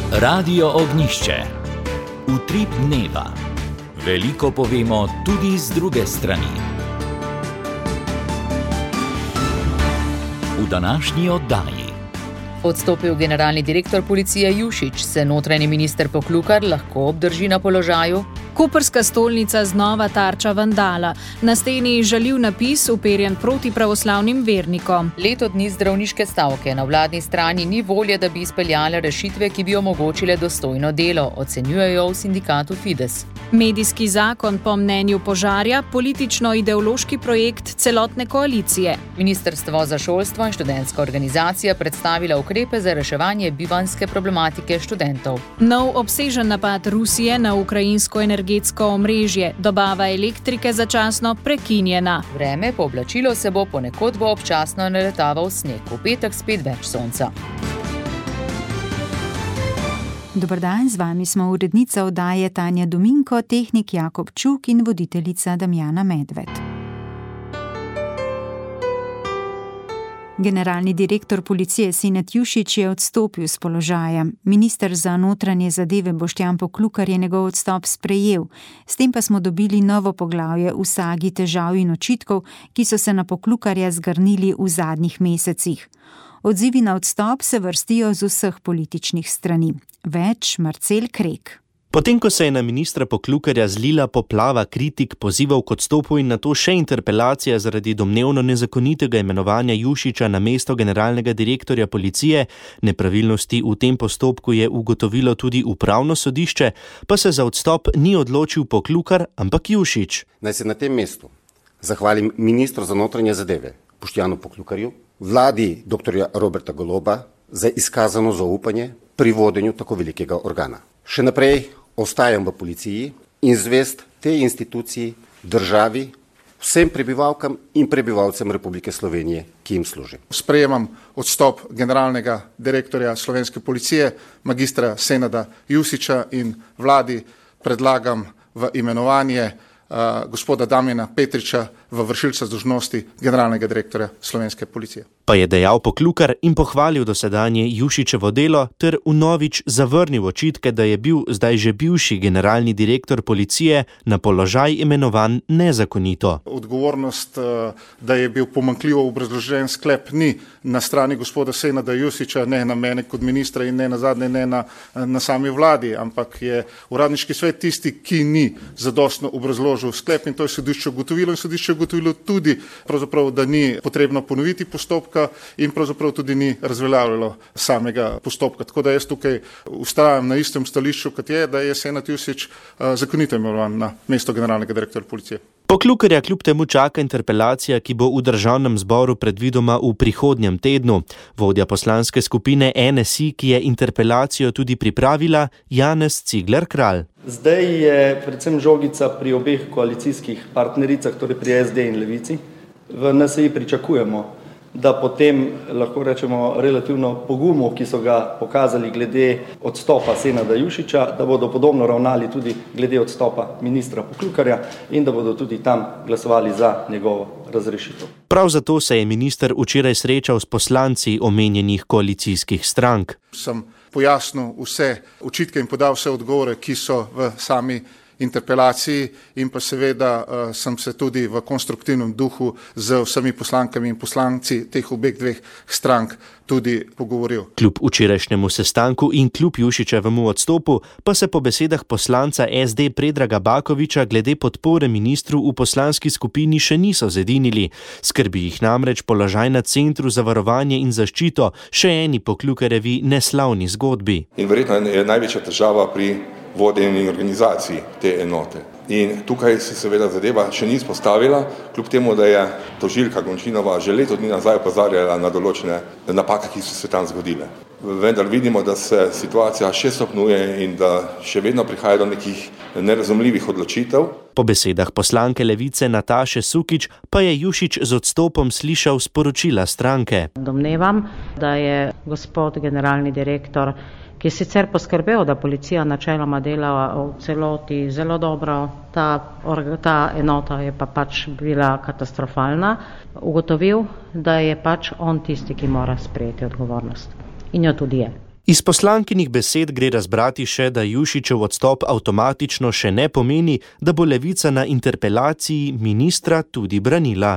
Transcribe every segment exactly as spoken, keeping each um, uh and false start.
Radio Ognjišče. Utrip dneva. Veliko povemo tudi z druge strani. V današnji oddaji. Odstopil generalni direktor policije Jušić, se notranji minister Poklukar lahko obdrži na položaju? Koprska stolnica znova tarča vandala. Na steni žaljiv napis uperjen proti pravoslavnim vernikom. Leto dni zdravniške stavke. Na vladni strani ni volje, da bi izpeljale rešitve, ki bi omogočile dostojno delo, ocenjujejo v sindikatu Fides. Medijski zakon po mnenju Požarja politično-ideološki projekt celotne koalicije. Ministrstvo za šolstvo in študentska organizacija predstavila ukrepe za reševanje bivanjske problematike študentov. Nov obsežen napad Rusije na ukrajinsko energetsko omrežje. Dobava elektrike začasno prekinjena. Vreme, pooblačilo se bo, ponekod bo občasno naletaval sneg. V petek spet več sonca. Dober dan, z vami smo urednica oddaje Tanja Dominko, tehnik Jakob Čuk in voditeljica Damjana Medved. Generalni direktor policije Senad Jušić je odstopil s položaja. Minister za notranje zadeve Boštjan Poklukar je njegov odstop sprejel. S tem pa smo dobili novo poglavje v sagi težav in očitkov, ki so se na Poklukarja zgrnili v zadnjih mesecih. Odzivi na odstop se vrstijo z vseh političnih strani. Več Marcel Krek. Potem, ko se je na ministra Poklukarja zlila poplava kritik, pozivov k odstopu in nato še interpelacija zaradi domnevno nezakonitega imenovanja Jušića na mesto generalnega direktorja policije, nepravilnosti v tem postopku je ugotovilo tudi upravno sodišče, pa se za odstop ni odločil Poklukar, ampak Jušić. Naj se na tem mestu zahvalim ministru za notranje zadeve Boštjanu Poklukarju, vladi doktorja Roberta Goloba za izkazano zaupanje pri vodenju tako velikega organa. Še naprej ostajam v policiji in zvest tej instituciji, državi, vsem prebivalkam in prebivalcem Republike Slovenije, ki jim služi. Sprejemam odstop generalnega direktorja Slovenske policije, magistra Senada Jušića, in vladi predlagam v imenovanje uh, gospoda Damjana Petriča v vršilca dolžnosti generalnega direktorja Slovenske policije. Pa je dejal Poklukar in pohvalil dosedanje Jušićevo delo ter vnovič zavrnil očitke, da je bil zdaj že bivši generalni direktor policije na položaj imenovan nezakonito. Odgovornost, da je bil pomanjkljivo obrazložen sklep, ni na strani gospoda Senada Jušića, ne na mene kot ministra in ne na zadnje ne na, na sami vladi, ampak je uradniški svet tisti, ki ni zadostno obrazložil sklep, in to je sodišče ugotovilo in sodišče ugotovilo tudi, pravzaprav, da ni potrebno ponoviti postopka in pravzaprav tudi ni razveljavljalo samega postopka. Tako da jaz tukaj ustrajam na istem stališču, kot je, da je Senad Jušić zakonito imenovan na mesto generalnega direktorja policije. Poklukarja kljub temu čaka interpelacija, ki bo v državnem zboru predvidoma v prihodnjem tednu. Vodja poslanske skupine N S I, ki je interpelacijo tudi pripravila, Janez Cigler Kralj. Zdaj je predvsem žogica pri obeh koalicijskih partnericah, torej pri S D in Levici. V N S I pričakujemo, da potem, lahko rečemo, relativno pogumu, ki so ga pokazali glede odstopa Senada Jušića, da bodo podobno ravnali tudi glede odstopa ministra Poklukarja in da bodo tudi tam glasovali za njegovo razrešitev. Prav zato se je minister včeraj srečal s poslanci omenjenih koalicijskih strank. Sem pojasnil vse očitke in podal vse odgovore, ki so v sami interpelaciji, in pa seveda uh, sem se tudi v konstruktivnem duhu z vsemi poslankami in poslanci teh obeh dveh strank tudi pogovoril. Kljub včerajšnjemu sestanku in kljub Jušićevemu odstopu pa se po besedah poslanca S D Predraga Bakovića glede podpore ministru v poslanski skupini še niso zedinili. Skrbi jih namreč položaj na Centru za varovanje in zaščito, še eni Poklukarjevi neslavni zgodbi. In verjetno je največja težava pri vodenju in organizaciji te enote. In tukaj se seveda zadeva še ni izpostavila, kljub temu, da je tožilka Gončinova že leto dni nazaj opozarjala na določene napake, ki so se tam zgodile. Vendar vidimo, da se situacija še stopnjuje in da še vedno prihaja do nekih nerazumljivih odločitev. Po besedah poslanke Levice Nataše Sukič pa je Jušić z odstopom slišal sporočila stranke. Domnevam, da je gospod generalni direktor, ki je sicer poskrbel, da policija načeloma dela v celoti zelo dobro, ta, ta enota je pa pač bila katastrofalna, ugotovil, da je pač on tisti, ki mora sprejeti odgovornost. In jo tudi je. Iz poslankinih besed gre razbrati še, da Jušićev odstop avtomatično še ne pomeni, da bo Levica na interpelaciji ministra tudi branila.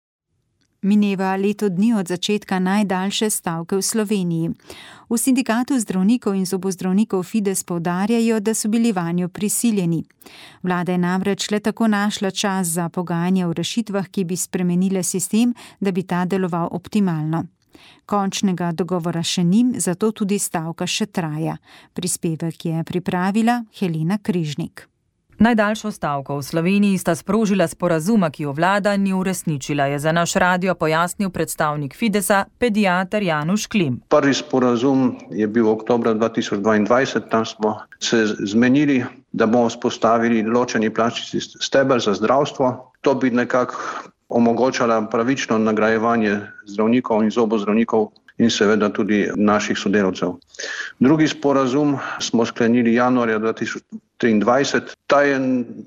Mineva leto dni od začetka najdaljše stavke v Sloveniji. V sindikatu zdravnikov in zobozdravnikov Fides poudarjajo, da so bili vanjo prisiljeni. Vlada je namreč le tako našla čas za pogajanje o rešitvah, ki bi spremenile sistem, da bi ta deloval optimalno. Končnega dogovora še ni, zato tudi stavka še traja. Prispevek je pripravila Helena Križnik. Najdaljšo stavko v Sloveniji sta sprožila sporazuma, ki jo vlada ni uresničila, je za naš radio pojasnil predstavnik Fidesa, pediater Januš Klim. Prvi sporazum je bil oktobra dva tisoč dvaindvajset, tam smo se zmenili, da bomo vzpostavili ločeni plačni steber za zdravstvo. To bi nekako omogočala pravično nagrajevanje zdravnikov in zobozdravnikov in seveda tudi naših sodelavcev. Drugi sporazum smo sklenili januarja dva tisoč triindvajset. Ta je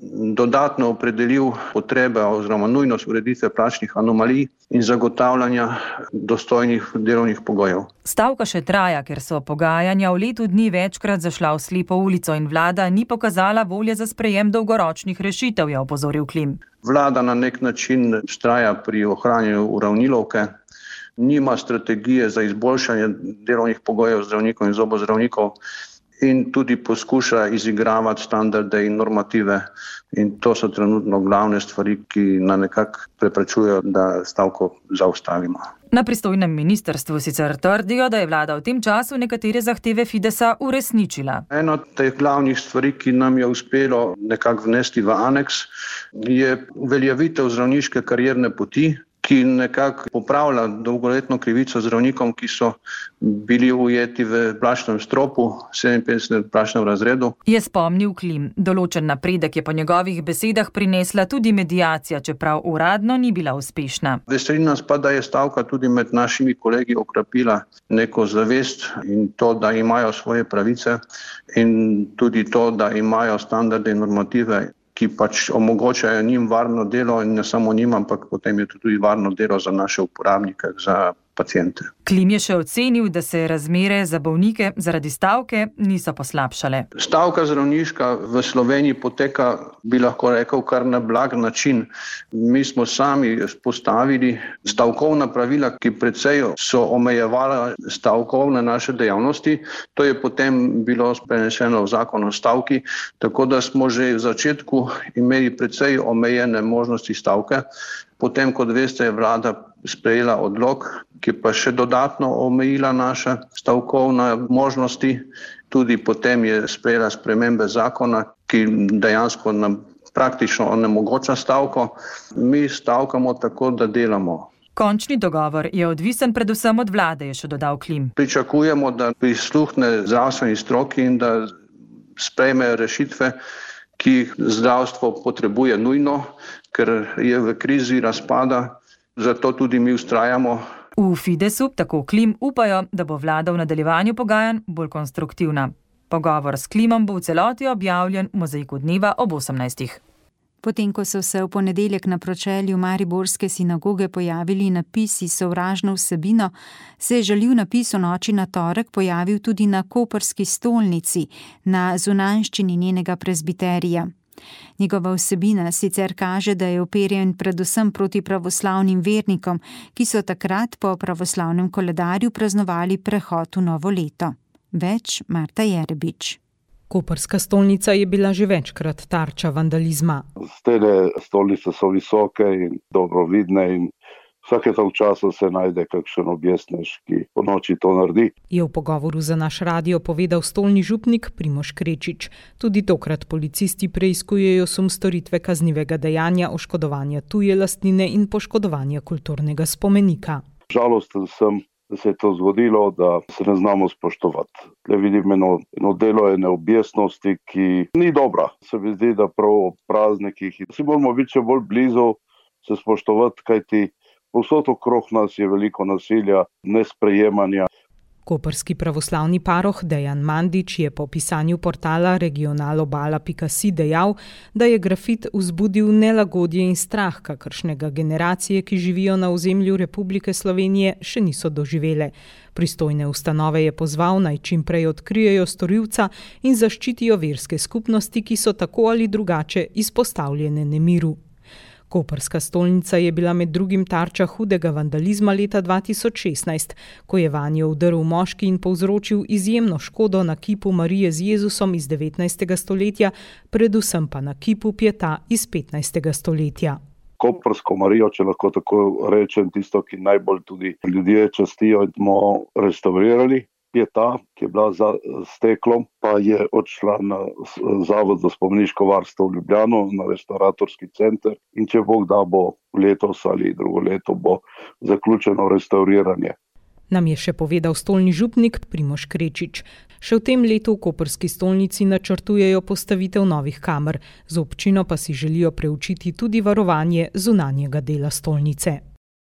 dodatno opredelil potrebe oziroma nujnost ureditve plačnih anomalij in zagotavljanja dostojnih delovnih pogojev. Stavka še traja, ker so pogajanja v letu dni večkrat zašla v slepo ulico in vlada ni pokazala volje za sprejem dolgoročnih rešitev, je opozoril Klim. Vlada na nek način vztraja pri ohranjanju uravnilovke, nima strategije za izboljšanje delovnih pogojev zdravnikov in zobozdravnikov in tudi poskuša izigravati standarde in normative. In to so trenutno glavne stvari, ki nam nekako preprečujejo, da stavko zaustavimo. Na pristojnem ministrstvu sicer trdijo, da je vlada v tem času nekatere zahteve Fidesa uresničila. Eno od teh glavnih stvari, ki nam je uspelo nekako vnesti v aneks, je uveljavitev zdravniške karierne poti, ki nekako popravlja dolgoletno krivico zdravnikom, ki so bili ujeti v plačnem stropu, sedeminpetdesetem plačnem razredu. Je spomnil Klim. Določen napredek je po njegovih besedah prinesla tudi mediacija, čeprav uradno ni bila uspešna. Veseli nas pa, da je stavka tudi med našimi kolegi okrepila neko zavest in to, da imajo svoje pravice in tudi to, da imajo standarde in normative, ki pač omogočajo njim varno delo in ne samo njim, ampak potem je tudi varno delo za naše uporabnike, za paciente. Klim je še ocenil, da se razmere za bolnike zaradi stavke niso poslabšale. Stavka zdravniška v Sloveniji poteka, bi lahko rekel, kar na blag način. Mi smo sami postavili stavkovna pravila, ki precej so omejevala stavkovne naše dejavnosti. To je potem bilo preneseno v zakon o stavki, tako da smo že v začetku imeli precej omejene možnosti stavke. Potem, kot veste, je vlada sprejela odlok, ki pa še dodatno omejila naše stavkovne možnosti. Tudi potem je sprejela spremembe zakona, ki dejansko nam praktično onemogoča stavko. Mi stavkamo tako, da delamo. Končni dogovor je odvisen predvsem od vlade, je še dodal Klim. Pričakujemo, da prisluhne zdravstveni stroki in da sprejme rešitve, ki jih zdravstvo potrebuje nujno, ker je v krizi razpada, zato tudi mi vztrajamo. V Fidesu, tako Klim, upajo, da bo vlada v nadaljevanju pogajanj bolj konstruktivna. Pogovor s Klimom bo v celoti objavljen v Mozaiku dneva ob osemnajstih. Potem, ko so se v ponedeljek na pročelju mariborske sinagoge pojavili napisi s sovražno vsebino, se je žaljiv napis v noči na torek pojavil tudi na koprski stolnici, na zunanjščini njenega prezbiterija. Njegova vsebina sicer kaže, da je uperjen predvsem proti pravoslavnim vernikom, ki so takrat po pravoslavnem koledarju praznovali prehod v novo leto. Več Marta Jerebič. Koprska stolnica je bila že večkrat tarča vandalizma. Stene stolnice so visoke in dobro vidne in vsake toliko časa se najde kakšen objestnež, ki po noči to naredi. Je v pogovoru za naš radio povedal stolni župnik Primož Krečič. Tudi tokrat policisti preiskujejo sum storitve kaznivega dejanja oškodovanja tuje lastnine in poškodovanja kulturnega spomenika. Žalosten sem, da se je to zgodilo, da se ne znamo spoštovati. Le vidim eno, eno delo ene objestnosti, ki ni dobra. Se mi zdi, da prav ob praznikih si moramo biti še bolj blizu, se spoštovati, kajti povsod okrog nas je veliko nasilja, nesprejemanja. Koprski pravoslavni paroh Dejan Mandić je po pisanju portala regionalobala pika si dejal, da je grafit vzbudil nelagodje in strah, kakršnega generacije, ki živijo na ozemlju Republike Slovenije, še niso doživele. Pristojne ustanove je pozval, naj čim prej odkrijejo storilca in zaščitijo verske skupnosti, ki so tako ali drugače izpostavljene nemiru. Koprska stolnica je bila med drugim tarča hudega vandalizma leta dva tisoč šestnajst, ko je vanjo vdrl moški in povzročil izjemno škodo na kipu Marije z Jezusom iz devetnajstega stoletja, predvsem pa na kipu Pieta iz petnajstega stoletja. Koprsko Marijo, če lahko tako rečem, tisto, ki najbolj tudi ljudje častijo, smo restaurirali. Pieta, ki je bila za steklom, pa je odšla na Zavod za spomeniško varstvo v Ljubljano, na restauratorski center in če Bog da, bo letos ali drugo leto bo zaključeno restauriranje. Nam je še povedal stolni župnik Primož Krečič. Še v tem letu v koprski stolnici načrtujejo postavitev novih kamer, z občino pa si želijo preučiti tudi varovanje zunanjega dela stolnice.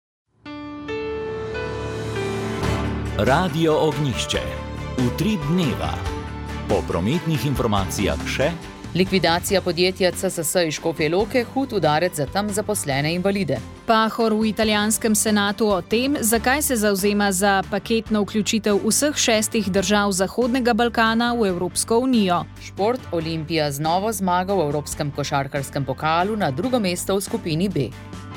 Radio Ognjišče. Utrip dneva. Po prometnih informacijah še likvidacija podjetja C S S iz Škofje Loke, hud udarec za tam zaposlene invalide. Pahor v italijanskem senatu o tem, zakaj se zavzema za paketno vključitev vseh šestih držav Zahodnega Balkana v Evropsko unijo. Šport, Olimpija z novo zmago v Evropskem košarkarskem pokalu na drugo mesto v skupini B.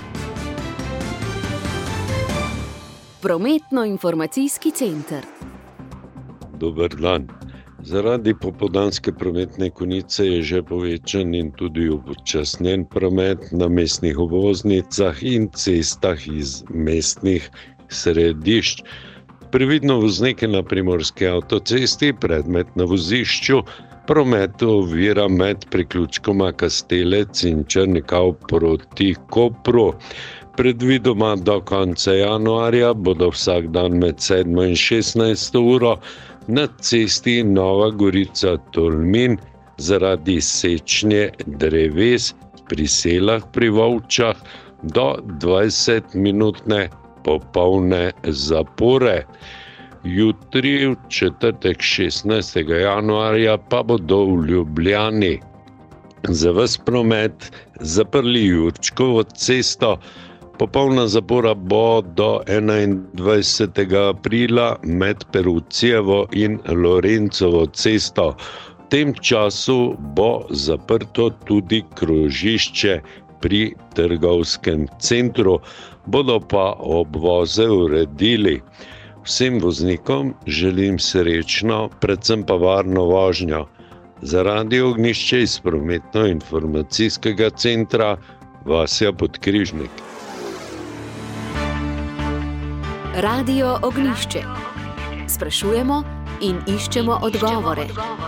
Prometno-informacijski center. Dober dan. Zaradi popoldanske prometne konice je že povečan in tudi upočasnjen promet na mestnih obvoznicah in cestah iz mestnih središč. Previdno voznike na primorski avtocesti, predmet na vozišču, promet ovira med priključkoma Kastelec in Črnikav proti Kopru. Predvidoma do konca januarja bodo vsak dan med sedmo in šestnajsto uro na cesti Nova Gorica-Tolmin zaradi sečnje dreves pri Selah pri Volčah do dvajsetminutne popolne zapore. Jutri, v četrtek šestnajstega januarja, pa bodo v Ljubljani za ves promet zaprli Jurčkovo cesto. Popolna zapora bo do enaindvajsetega aprila med Perucijevo in Lorencovo cesto. V tem času bo zaprto tudi krožišče pri trgovskem centru, bodo pa obvoze uredili. Vsem voznikom želim srečno, predvsem pa varno vožnjo. Za Radio Ognjišče iz prometno-informacijskega centra Vasja Podkrižnik. Radio Ognjišče. Sprašujemo in iščemo odgovore.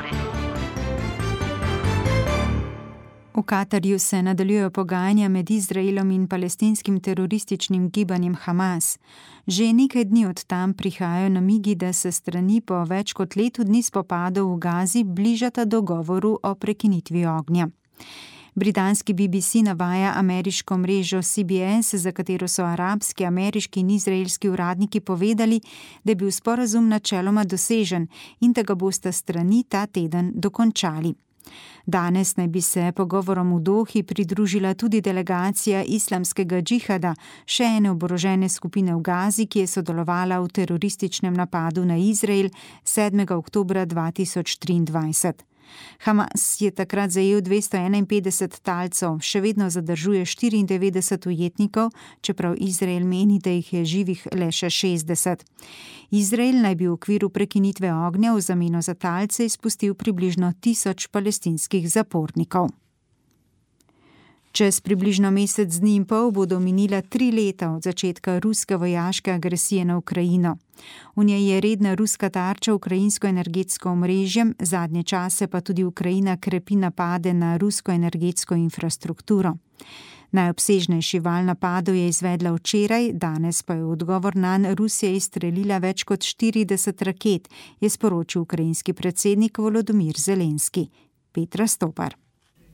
V Katarju se nadaljujejo pogajanja med Izraelom in palestinskim terorističnim gibanjem Hamas. Že nekaj dni od tam prihajajo namigi, da se strani po več kot letu dni spopadov v Gazi bližata dogovoru o prekinitvi ognja. Britanski B B C navaja ameriško mrežo C B S, za katero so arabski, ameriški in izraelski uradniki povedali, da je bil sporazum načeloma dosežen in da ga bosta strani ta teden dokončali. Danes naj bi se pogovorom v Dohi pridružila tudi delegacija islamskega džihada, še ene oborožene skupine v Gazi, ki je sodelovala v terorističnem napadu na Izrael sedmega oktobra dva tisoč triindvajset. Hamas je takrat zajel dvesto enainpetdeset talcev, še vedno zadržuje štiriindevetdeset ujetnikov, čeprav Izrael meni, da jih je živih le še šestdeset. Izrael naj bi v okviru prekinitve ognja v zameno za talce izpustil približno tisoč palestinskih zapornikov. Čez približno mesec dni in pol bodo minila tri leta od začetka ruske vojaške agresije na Ukrajino. V njej je redna ruska tarča ukrajinsko energetsko omrežje, zadnje čase pa tudi Ukrajina krepi napade na rusko energetsko infrastrukturo. Najobsežnejši val napadov je izvedla včeraj, danes pa je v odgovor nanj Rusija izstrelila več kot štirideset raket, je sporočil ukrajinski predsednik Volodymyr Zelenski. Petra Stopar.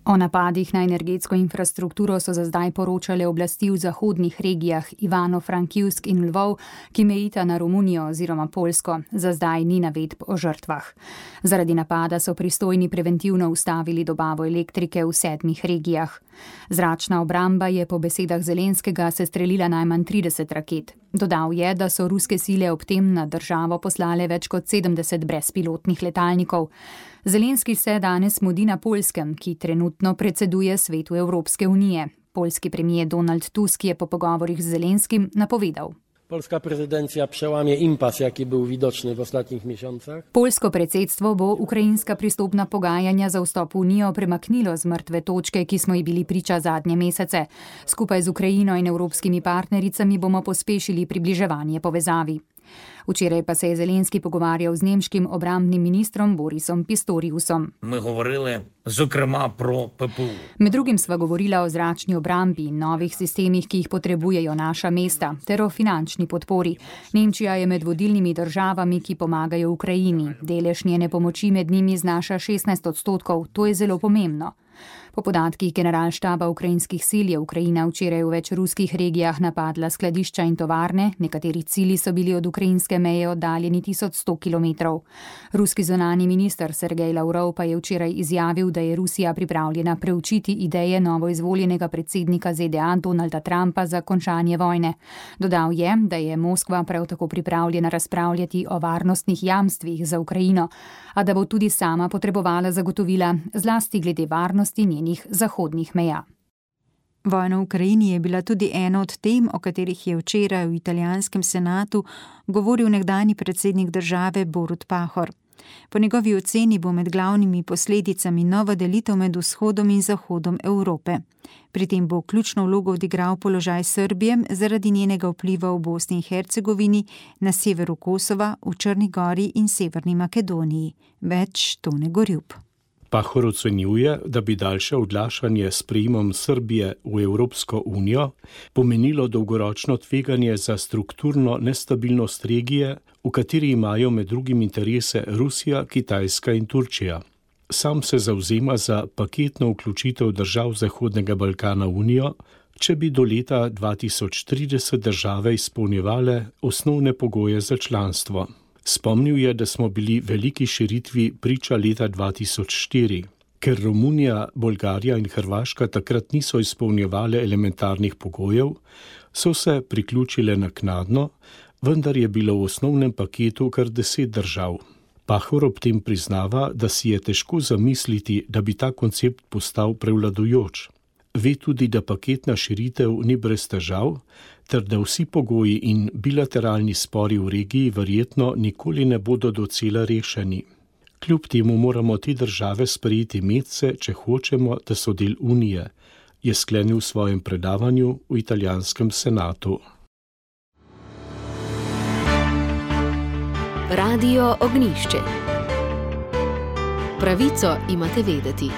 O napadih na energetsko infrastrukturo so za zdaj poročale oblasti v zahodnih regijah Ivano-Frankivsk in Lvov, ki mejita na Romunijo oziroma Poljsko. Za zdaj ni navedb o žrtvah. Zaradi napada so pristojni preventivno ustavili dobavo elektrike v sedmih regijah. Zračna obramba je po besedah Zelenskega sestrelila najmanj trideset raket. Dodal je, da so ruske sile ob tem na državo poslale več kot sedemdeset brezpilotnih letalnikov. Zelenski se danes mudi na Poljskem, ki trenutno predseduje Svetu Evropske unije. Poljski premijer Donald Tusk je po pogovorih z Zelenskim napovedal. Polska prezydencja przełamie impas, jaki był widoczny w ostatnich miesiącach. Poljsko predsedstvo bo ukrajinska pristopna pogajanja za vstop v Unijo premaknilo z mrtve točke, ki smo ji bili priča zadnje mesece. Skupaj z Ukrajino in evropskimi partnericami bomo pospešili približevanje povezavi. Včeraj pa se je Zelenski pogovarjal z nemškim obrambnim ministrom Borisom Pistoriusom. Mi govorili zokrema pro P P U. Med drugim sva govorila o zračni obrambi in novih sistemih, ki jih potrebujejo naša mesta, ter o finančni podpori. Nemčija je med vodilnimi državami, ki pomagajo Ukrajini. Delež njene pomoči med njimi znaša šestnajst odstotkov. To je zelo pomembno. Po podatkih generalštaba ukrajinskih sil je Ukrajina včeraj v več ruskih regijah napadla skladišča in tovarne, nekateri cilji so bili od ukrajinske meje oddaljeni tisoč sto kilometrov. Ruski zunanji minister Sergej Lavrov pa je včeraj izjavil, da je Rusija pripravljena preučiti ideje novoizvoljenega predsednika Z D A Donalda Trumpa za končanje vojne. Dodal je, da je Moskva prav tako pripravljena razpravljati o varnostnih jamstvih za Ukrajino, a da bo tudi sama potrebovala zagotovila, zlasti glede varnosti njenih zahodnih meja. Vojna v Ukrajini je bila tudi ena od tem, o katerih je včeraj v italijanskem senatu govoril nekdanji predsednik države Borut Pahor. Po njegovi oceni bo med glavnimi posledicami nova delitev med vzhodom in zahodom Evrope. Pri tem bo ključno vlogo odigral položaj Srbije zaradi njenega vpliva v Bosni in Hercegovini, na severu Kosova, v Črni Gori in Severni Makedoniji. Več Tone Gorjup. Pahor ocenjuje, da bi daljše odlašanje s prijemom Srbije v Evropsko unijo pomenilo dolgoročno tveganje za strukturno nestabilnost regije, v kateri imajo med drugim interese Rusija, Kitajska in Turčija. Sam se zavzema za paketno vključitev držav Zahodnega Balkana v unijo, če bi do leta dva tisoč trideset države izpolnjevale osnovne pogoje za članstvo. Spomnil je, da smo bili veliki širitvi priča leta dva tisoč štiri. Ker Romunija, Bolgarija in Hrvaška takrat niso izpolnjevale elementarnih pogojev, so se priključile naknadno, vendar je bilo v osnovnem paketu kar deset držav. Pahor ob tem priznava, da si je težko zamisliti, da bi ta koncept postal prevladujoč. Ve tudi, da paketna širitev ni brez težav, ter da vsi pogoji in bilateralni spori v regiji verjetno nikoli ne bodo docela rešeni. Kljub temu moramo te države sprejeti medse, če hočemo, da so del Unije, je sklenil v svojem predavanju v italijanskem senatu. Radio Ognjišče. Pravico imate vedeti.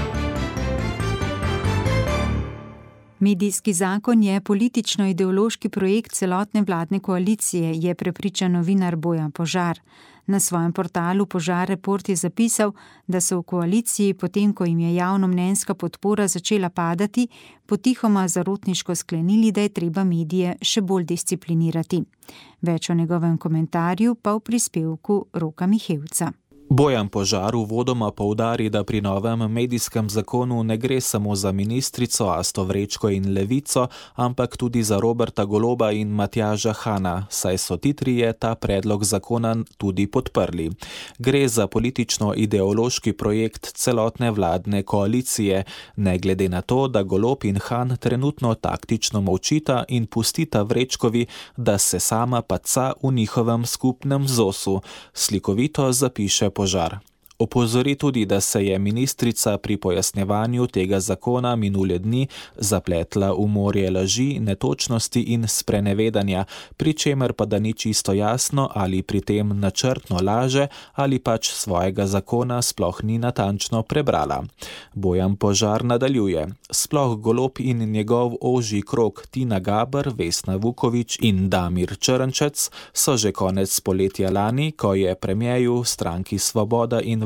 Medijski zakon je politično-ideološki projekt celotne vladne koalicije, je prepričan novinar Bojan Požar. Na svojem portalu Požar Report je zapisal, da so v koaliciji, potem ko jim je javnomnenjska podpora začela padati, potihoma zarotniško sklenili, da je treba medije še bolj disciplinirati. Več o njegovem komentarju pa v prispevku Roka Mihevca. Bojan Požar uvodoma poudari, da pri novem medijskem zakonu ne gre samo za ministrico Asto Vrečko in Levico, ampak tudi za Roberta Goloba in Matjaža Hana, saj so ti trije ta predlog zakona tudi podprli. Gre za politično-ideološki projekt celotne vladne koalicije, ne glede na to, da Golob in Han trenutno taktično molčita in pustita Vrečkovi, da se sama paca v njihovem skupnem zosu, slikovito zapiše Požar. Opozori tudi, da se je ministrica pri pojasnjevanju tega zakona minule dni zapletla v morje laži, netočnosti in sprenevedanja, pri čemer pa da ni čisto jasno, ali pri tem načrtno laže ali pač svojega zakona sploh ni natančno prebrala. Bojan Požar nadaljuje. Sploh Golob in njegov ožji krog Tina Gaber, Vesna Vuković in Damir Črnčec so že konec poletja lani, ko je premierju stranki Svoboda in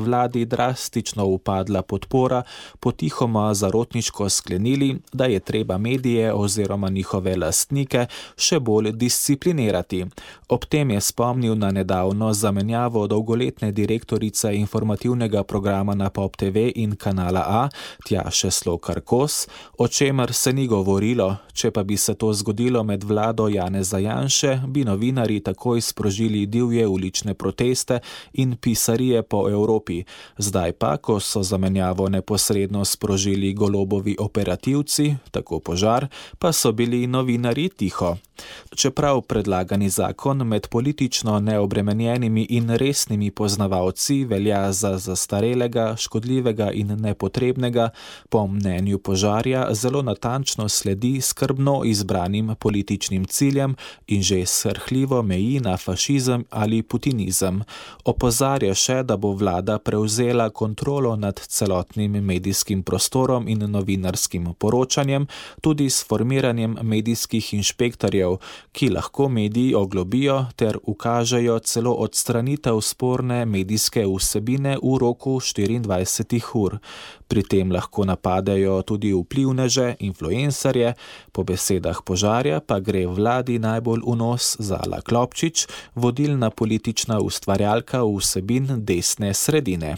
vladi drastično upadla podpora, potihoma zarotniško sklenili, da je treba medije oziroma njihove lastnike še bolj disciplinirati. Ob tem je spomnil na nedavno zamenjavo dolgoletne direktorice informativnega programa na Pop T V in Kanala A, Tjaše Slokar Kos, o čemer se ni govorilo. Če pa bi se to zgodilo med vlado Janeza Janše, bi novinarji takoj sprožili divje ulične proteste in pisarije po Evropi. Zdaj pa, ko so zamenjavo neposredno sprožili Golobovi operativci, tako Požar, pa so bili novinarji tiho. Čeprav predlagani zakon med politično neobremenjenimi in resnimi poznavalci velja za zastarelega, škodljivega in nepotrebnega, po mnenju Požarja zelo natančno sledi skrbno izbranim političnim ciljem in že srhljivo meji na fašizem ali putinizem. Opozarja še, da bo vlada prevzela kontrolo nad celotnim medijskim prostorom in novinarskim poročanjem, tudi s formiranjem medijskih inšpektorjev, ki lahko mediji oglobijo ter ukažejo celo odstranitev sporne medijske vsebine v roku štiriindvajsetih ur. Pri tem lahko napadejo tudi vplivneže, influencerje, po besedah Požarja pa gre vladi najbolj v nos Zala Klopčič, vodilna politična ustvarjalka vsebin desne sredine.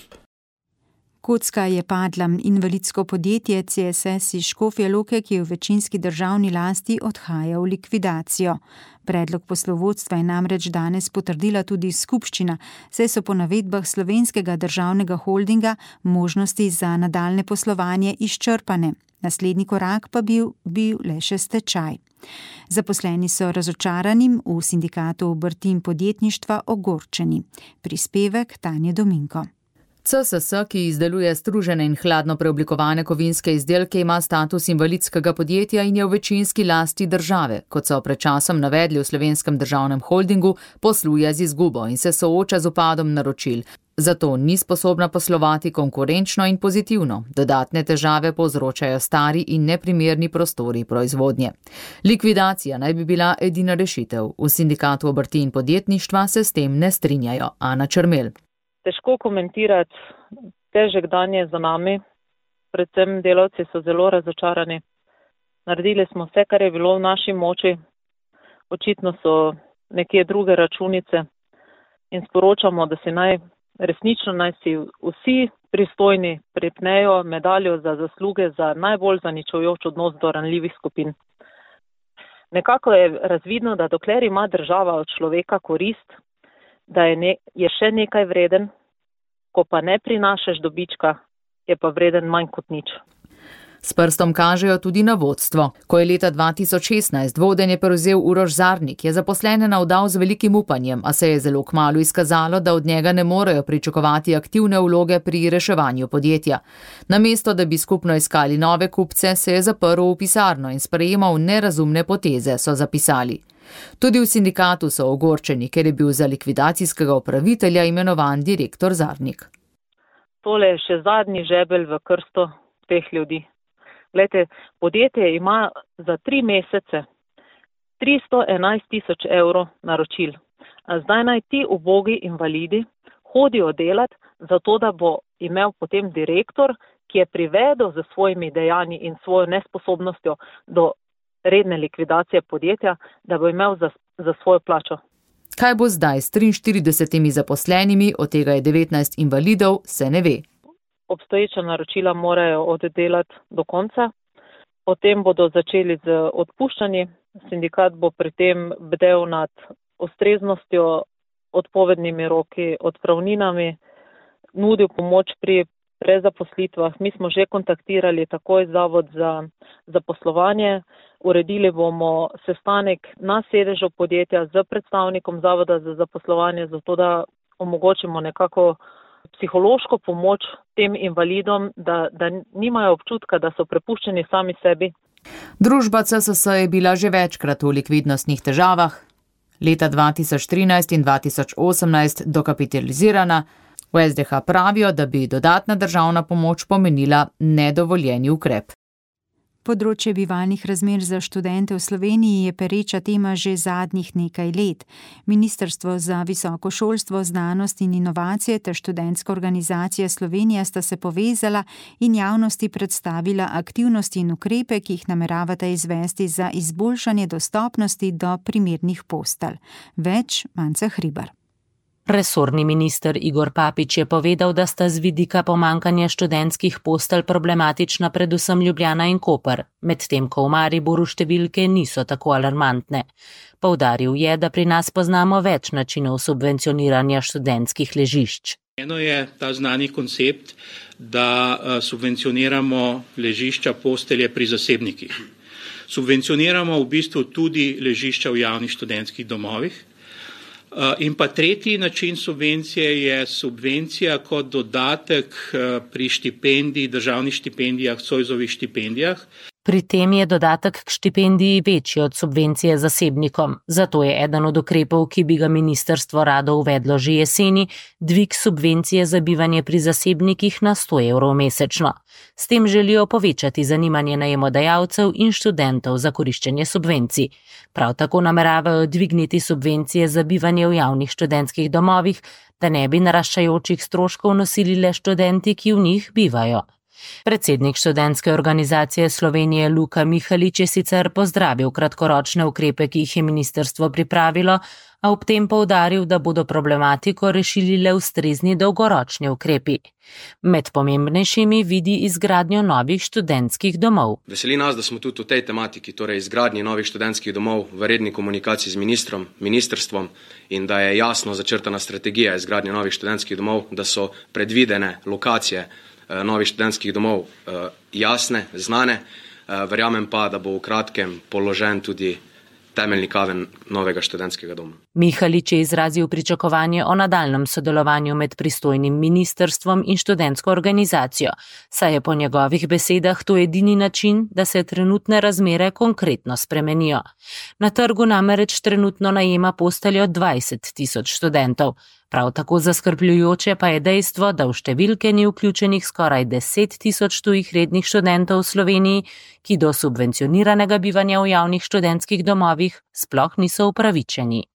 Kocka je padla. Invalidsko podjetje C S S iz Škofje Loke, ki je v večinski državni lasti, odhaja v likvidacijo. Predlog poslovodstva je namreč danes potrdila tudi skupščina, saj so po navedbah Slovenskega državnega holdinga možnosti za nadaljne poslovanje izčrpane. Naslednji korak pa bil, bil le še stečaj. Zaposleni so razočarani, v sindikatu obrti in podjetništva ogorčeni. Prispevek Tanje Dominko. C S S, ki izdeluje stružene in hladno preoblikovane kovinske izdelke, ima status invalidskega podjetja in je v večinski lasti države. Kot so pred časom navedli v Slovenskem državnem holdingu, posluje z izgubo in se sooča z upadom naročil. Zato ni sposobna poslovati konkurenčno in pozitivno. Dodatne težave povzročajo stari in neprimerni prostori proizvodnje. Likvidacija naj bi bila edina rešitev. V sindikatu obrti in podjetništva se s tem ne strinjajo. Ana Črmel. Težko komentirati, težek dan je za nami, predvsem delavci so zelo razočarani. Naredili smo vse, kar je bilo v naši moči, očitno so nekje druge računice in sporočamo, da si naj, resnično naj si vsi pristojni pripnejo medaljo za zasluge za najbolj zaničujoč odnos do ranljivih skupin. Nekako je razvidno, da dokler ima država od človeka korist, da je, ne, je še nekaj vreden, ko pa ne prinašaš dobička, je pa vreden manj kot nič. S prstom kažejo tudi na vodstvo. Ko je leta dva tisoč šestnajst vodenje prevzel Uroš Zarnik, je zaposlene navdal z velikim upanjem, a se je zelo kmalu izkazalo, da od njega ne morejo pričakovati aktivne vloge pri reševanju podjetja. Namesto, da bi skupno iskali nove kupce, se je zaprl v pisarno in sprejemal nerazumne poteze, so zapisali. Tudi v sindikatu so ogorčeni, ker je bil za likvidacijskega upravitelja imenovan direktor Zarnik. Tole je še zadnji žebelj v krsto teh ljudi. Glejte, podjetje ima za tri mesece tristo enajst tisoč evrov naročil. A zdaj naj ti ubogi invalidi hodijo delati, zato da bo imel potem direktor, ki je privedel za svojimi dejanji in svojo nesposobnostjo do redne likvidacije podjetja, da bo imel za, za svojo plačo. Kaj bo zdaj s triinštiridesetimi zaposlenimi, od tega je devetnajst invalidov, se ne ve. Obstoječa naročila morajo oddelati do konca, potem bodo začeli z odpuščanji, sindikat bo pri tem bdel nad ustreznostjo, odpovednimi roki, odpravninami, nudil pomoč pri prezaposlitvah. Mi smo že kontaktirali takoj Zavod za zaposlovanje, uredili bomo sestanek na sedežu podjetja z predstavnikom Zavoda za zaposlovanje, zato da omogočimo nekako psihološko pomoč tem invalidom, da, da nimajo občutka, da so prepuščeni sami sebi. Družba C S S je bila že večkrat v likvidnostnih težavah, leta dva tisoč trinajst in dva tisoč osemnajst dokapitalizirana. V S D H pravijo, da bi dodatna državna pomoč pomenila nedovoljeni ukrep. Področje bivalnih razmer za študente v Sloveniji je pereča tema že zadnjih nekaj let. Ministrstvo za visoko šolstvo, znanost in inovacije ter Študentska organizacija Slovenija sta se povezala in javnosti predstavila aktivnosti in ukrepe, ki jih nameravata izvesti za izboljšanje dostopnosti do primernih postelj. Več Manca Hribar. Resorni minister Igor Papič je povedal, da sta z vidika pomankanja študentskih postelj problematična predvsem Ljubljana in Koper, medtem ko v Mariboru številke niso tako alarmantne. Poudaril je, da pri nas poznamo več načinov subvencioniranja študentskih ležišč. Eno je ta znani koncept, da subvencioniramo ležišča postelje pri zasebnikih. Subvencioniramo v bistvu tudi ležišča v javnih študentskih domovih. In pa tretji način subvencije je subvencija kot dodatek pri štipendiji, državnih štipendijah, Zoisovih štipendijah. Pri tem je dodatek k štipendiji večji od subvencije zasebnikom, zato je eden od ukrepov, ki bi ga ministrstvo rado uvedlo že jeseni, dvig subvencije za bivanje pri zasebnikih na sto evrov mesečno. S tem želijo povečati zanimanje najemodajalcev in študentov za koriščenje subvencij. Prav tako nameravajo dvigniti subvencije za bivanje v javnih študentskih domovih, da ne bi naraščajočih stroškov nosili le študenti, ki v njih bivajo. Predsednik Študentske organizacije Slovenije Luka Mihalič je sicer pozdravil kratkoročne ukrepe, ki jih je ministrstvo pripravilo, a ob tem poudaril, da bodo problematiko rešili le ustrezni dolgoročni ukrepi. Med pomembnejšimi vidi izgradnjo novih študentskih domov. Veseli nas, da smo tudi v tej tematiki, torej izgradnji novih študentskih domov, v redni komunikaciji z ministrom, ministrstvom in da je jasno začrtana strategija izgradnje novih študentskih domov, da so predvidene lokacije novih študentskih domov jasne, znane, verjamem pa, da bo v kratkem položen tudi temeljni kamen novega študentskega doma. Mihalič je izrazil pričakovanje o nadaljnjem sodelovanju med pristojnim ministrstvom in študentsko organizacijo, saj je po njegovih besedah to edini način, da se trenutne razmere konkretno spremenijo. Na trgu namreč trenutno najema posteljo dvajset tisoč študentov. Prav tako zaskrbljujoče pa je dejstvo, da v številke ni vključenih skoraj deset tisoč tujih rednih študentov v Sloveniji, ki do subvencioniranega bivanja v javnih študentskih domovih sploh niso upravičeni.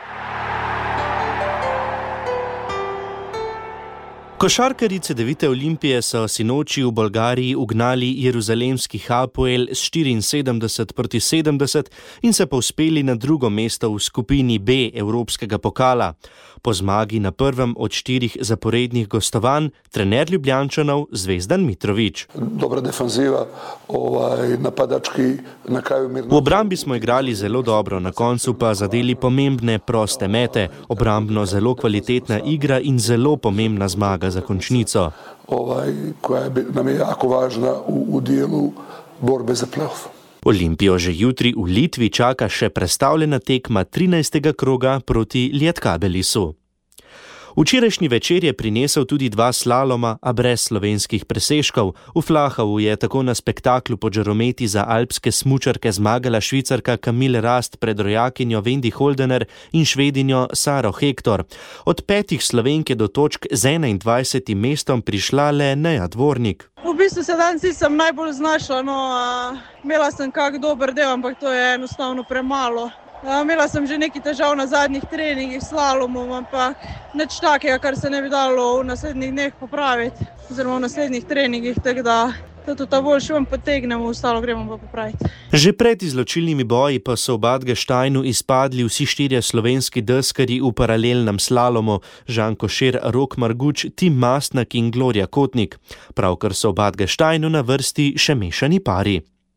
Košarkarice devete Olimpije so sinoči v Bolgariji ugnali jeruzalemski Hapoel s štiriinsedemdeset proti sedemdeset in se povzpeli na drugo mesto v skupini B Evropskega pokala. Po zmagi na prvem od štirih zaporednih gostovanj trener Ljubljančanov Zvezdan Mitrović. Dobra defanziva, ovaj, napadački na kraju mirno. V obrambi smo igrali zelo dobro, na koncu pa zadeli pomembne proste mete, obrambno zelo kvalitetna igra in zelo pomembna zmaga za končnico. Ovaj, koja je nam je jako važna u, u dijelu borbe za play-off. Olimpijo že jutri v Litvi čaka še prestavljena tekma trinajstega kroga proti Lietkabelisu. Včerajšnji večer je prinesel tudi dva slaloma, a brez slovenskih presežkov. V Flahavu je tako na spektaklu po žarometi za alpske smučarke zmagala Švicarka Camille Rast pred rojakinjo Wendy Holdener in Švedinjo Saro Hektor. Od petih Slovenke do točk z enaindvajsetim mestom prišla le Neja Dvornik. V bistvu se danes nisem najbolj znašla, no, imela sem kak dober del, ampak to je enostavno premalo. Imela sem že nekaj težav na zadnjih treningih s slalomom, ampak nič takega, kar se ne bi dalo v naslednjih dneh popraviti, oziroma v naslednjih treningih, tako da to ta boljši vam potegnemo, ostalo gremo pa popraviti. Že pred izločilnimi boji pa so v Bad Gasteinu izpadli vsi štirje slovenski deskarji v paralelnem slalomu, Žan Košir, Rok Marguč, Tim Mastnak in Gloria Kotnik. Pravkar so v Bad Gasteinu na vrsti še mešani pari.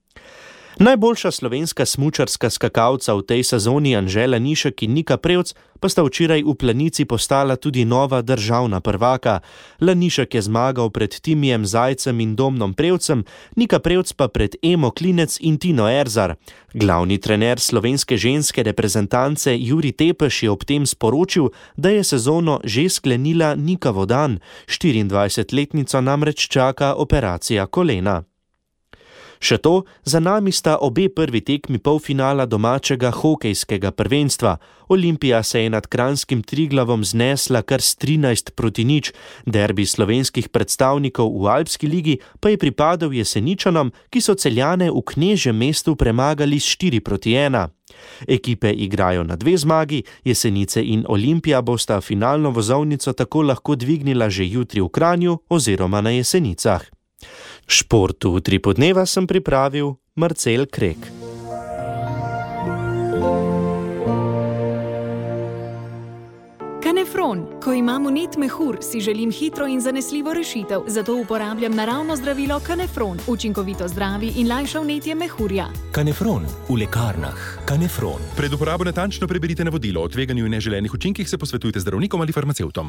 Najboljša slovenska smučarska skakalca v tej sezoni Anžela Nišek in Nika Prevc pa sta včeraj v Planici postala tudi nova državna prvaka. Lanišek je zmagal pred Timijem Zajcem in Domnom Prevcem, Nika Prevc pa pred Emo Klinec in Tino Erzar. Glavni trener slovenske ženske reprezentance Juri Tepeš je ob tem sporočil, da je sezono že sklenila Nika Vodan, štiriindvajsetletnico namreč čaka operacija kolena. Še to, za nami sta obe prvi tekmi polfinala domačega hokejskega prvenstva. Olimpija se je nad kranjskim Triglavom znesla kar s trinajst proti nič, derbi slovenskih predstavnikov v Alpski ligi pa je pripadal Jeseničanom, ki so Celjane v knežjem mestu premagali s štiri proti ena. Ekipe igrajo na dve zmagi, Jesenice in Olimpija bosta finalno vozovnico tako lahko dvignila že jutri v Kranju oziroma na Jesenicah. Športu v Utripu dneva sem pripravil Marcel Krek. Kanefron. Ko imam vnet mehur, si želim hitro in zanesljivo rešitev, zato uporabljam naravno zdravilo Kanefron. Učinkovito zdravi in lajša vnetje mehurja. Kanefron v lekarnah. Kanefron. Pred uporabo natančno preberite navodilo. O tveganju in neželenih učinkih se posvetujte z zdravnikom ali farmacevtom.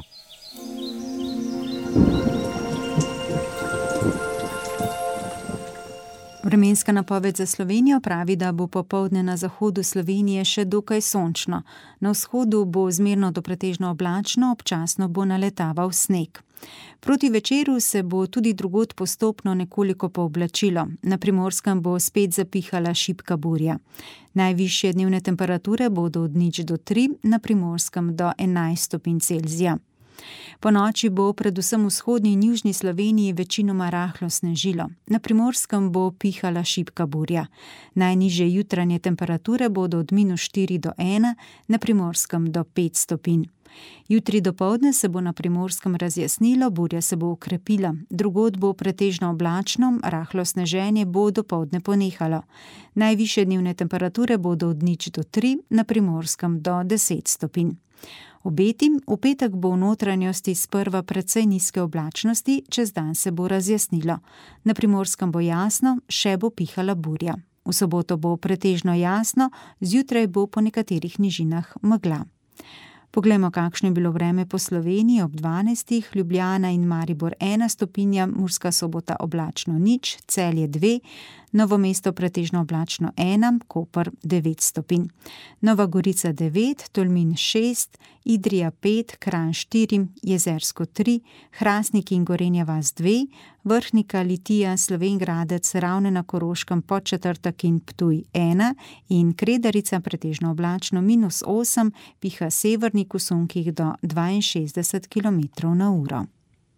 Vremenska napoved za Slovenijo pravi, da bo popoldne na zahodu Slovenije še dokaj sončno. Na vzhodu bo zmerno do pretežno oblačno, občasno bo naletaval sneg. Proti večeru se bo tudi drugod postopno nekoliko pooblačilo. Na Primorskem bo spet zapihala šibka burja. Najvišje dnevne temperature bodo od nič do tri, na Primorskem do enajst stopinj Celzija. Po noči bo predvsem v vzhodni in južni Sloveniji večinoma rahlo snežilo. Na Primorskem bo pihala šibka burja. Najnižje jutranje temperature bodo od minus štiri do ena, na Primorskem do pet stopinj. Jutri dopoldne se bo na Primorskem razjasnilo, burja se bo ukrepila. Drugod bo pretežno oblačno, rahlo sneženje bo dopoldne ponehalo. Najvišje dnevne temperature bodo od nič do tri, na Primorskem do deset stopinj. Obeti, v petek bo v notranjosti sprva precej nizke oblačnosti, čez dan se bo razjasnilo. Na Primorskem bo jasno, še bo pihala burja. V soboto bo pretežno jasno, zjutraj bo po nekaterih nižinah megla. Poglejmo, kakšno je bilo vreme po Sloveniji ob dvanajstih, Ljubljana in Maribor ena stopinja, Murska Sobota oblačno nič, Celje dve, Novo mesto pretežno oblačno ena, Koper devet stopinj. Nova Gorica devet, Tolmin šest, Idrija pet, Kranj štiri, Jezersko tri, Hrastnik in Gorenja vas dve, Vrhnika, Litija, Slovenj Gradec, Ravne na Koroškem, Podčetrtek in Ptuj ena in Kredarica pretežno oblačno minus osem, piha severnik v sunkih do dvainšestdeset kilometrov na uro.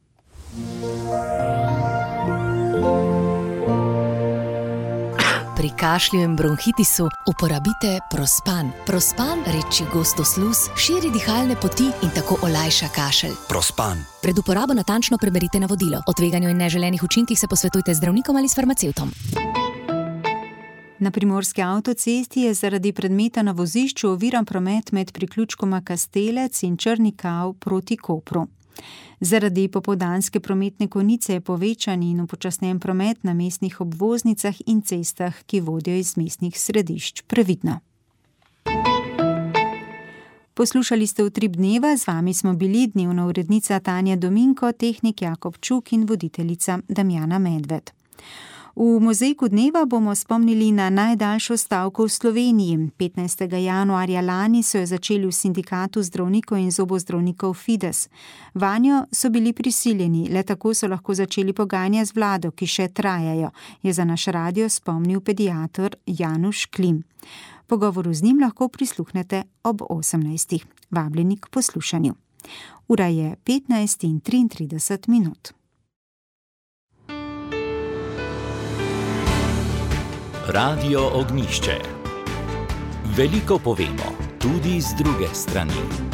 Pri kašlju in bronhitisu uporabite Prospan. Prospan reči gosto sluz, širi dihalne poti in tako olajša kašelj. Prospan. Pred uporabo natančno preberite navodilo. O tveganju in neželenih učinkih se posvetujte z zdravnikom ali s farmacevtom. Na primorski avtocesti je zaradi predmeta na vozišču oviran promet med priključkoma Kastelec in Črni Kav proti Kopru. Zaradi popoldanske prometne konice je povečan in upočasnjen promet na mestnih obvoznicah in cestah, ki vodijo iz mestnih središč. Previdno. Poslušali ste Utrip dneva, z vami smo bili dnevna urednica Tanja Dominko, tehnik Jakob Čuk in voditeljica Damjana Medved. V mozaiku dneva bomo spomnili na najdaljšo stavko v Sloveniji. petnajstega januarja lani so jo začeli v sindikatu zdravnikov in zobozdravnikov Fides. Vanjo so bili prisiljeni, le tako so lahko začeli pogajanja z vlado, ki še trajajo, je za naš radio spomnil pediater Januš Klim. Pogovoru z njim lahko prisluhnete ob osemnajstih. Vabljeni k poslušanju. Ura je petnajst in triintrideset minut. Radio Ognjišče. Veliko povemo, tudi z druge strani.